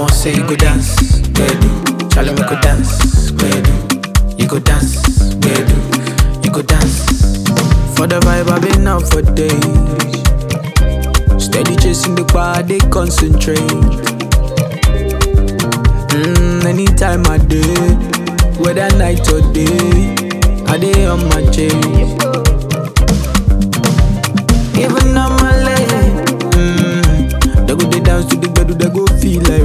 Almost say you go dance, bedu. Charlie me go dance, bedu. You go dance, bedu. You go dance. For the vibe I've been out for days. Steady chasing the bar, they concentrate. Anytime I day, whether night or day, I day on my chase. Even on my leg, they go they dance to the bed, they go feel like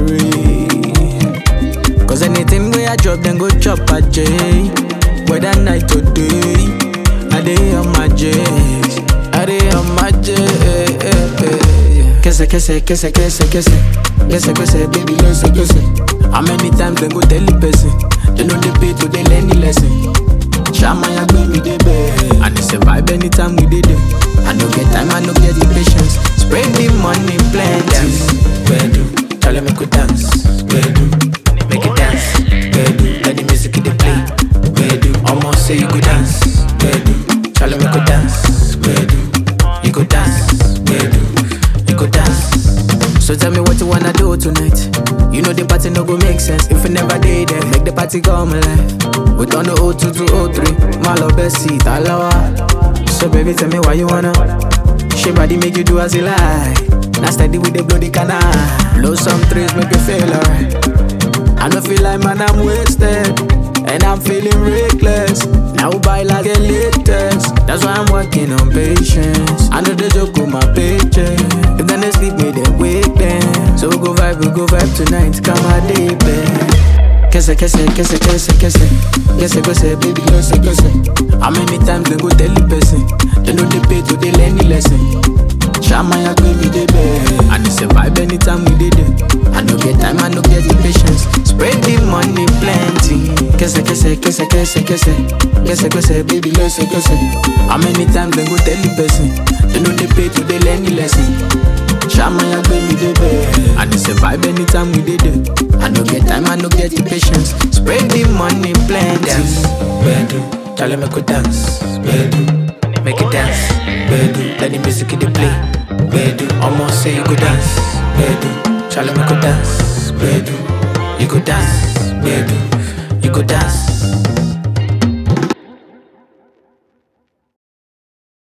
rain. Cause anything where I drop, then go chop a J. Whether night or day, I day on my chase. I day on my chase. Kese, kese, kese, kese, kese. Kese, kese, baby, kese, kese. How many times they go tell the person? They know they pay to they learn the lesson. Shama ya baby they bed. And it's a vibe anytime we did it. I no get time, I no get the patience. Spread the money plenty. Bedu, tell them I could dance. Bedu, make it dance. Bedu, let the music they play. Bedu, almost say you go dance. Bedu, tell them I could dance. Bedu, you go dance. Bedu, you go dance. So tell me what you wanna do tonight. You know the party no go make sense if you never did it. Make the party come alive. We turn the 02 to 03. My love best seat, alawa. So baby tell me why you wanna. She body make you do as you like. Now steady with the bloody canal. Blow some trees make you feel alright. I don't feel like man I'm wasted. And I'm feeling reckless. Now buy like the latest. That's why I'm working on patience. I know the joke with my paycheck. If then they sleep me, then wake them. So we go vibe tonight. Come my day, babe. Kese, kese, kese, kese, kese. Kese, kese, baby, kese, kese. How many times they go tell the person? They know they pay to they learn the lesson. Shama ya baby, they bed. And it's a vibe anytime we did it. I no get time, I no get the patience. Spread the money plenty. Kese, kese, kese, kese, kese. Kese, kese, baby, kese, kese. How many times they go tell the person? They know they pay to they learn the lesson. Shama ya baby, they bed. And it's a vibe anytime we did it. I no get time, I no get the patience. Spread the money plenty. Bedu, tell them I could dance. Bedu, make it dance. Bedu, let the music they play. Bedu, almost say you go dance. Bedu, tell them I could dance. Bedu, you go dance. Bedu, you go dance.